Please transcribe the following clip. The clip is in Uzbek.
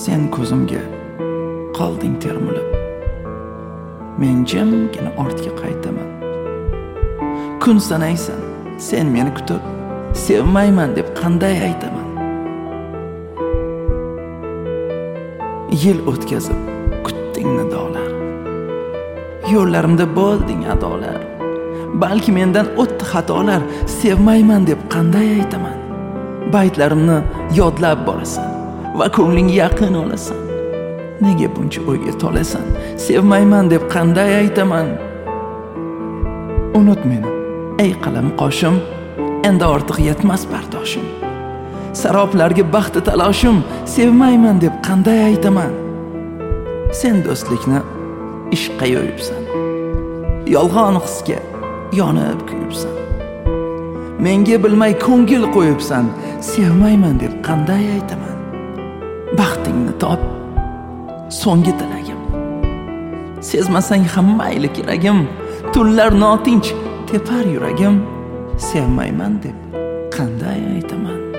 Sen ko'zimga qolding termilib. Men jimgina ortga qaytaman. Kun sanaysan, sen meni kutib, sevmayman deb qanday aytaman? Yil o'tkazib kutding nidolar, yo'llarimda bo'lding adolar. Balki mendan o'tdi xatolar, sevmayman deb qanday aytaman? Baytlarimni yodlab borasan va ko'ngling yaqin olasan. Nega buncha o'yga tolasan? Sevmayman deb qanday aytaman? Unut meni, ey qalam qoshim, endi ortiq yetmas bardoshim. Saroblarga baxti taloshim, sevmayman deb qanday aytaman? Sen do'stlikni ishqqa yo'yibsan, yolg'on hisga yonib kuyibsan. Menga bilmay ko'ngil qo'yibsan, sevmayman deb qanday aytaman? Baxtingni top, so'nggi tilagim. Sezmasang ham mayli keragim, tunlar notinch tepar yuragim. Sevmayman deb qanday aytaman?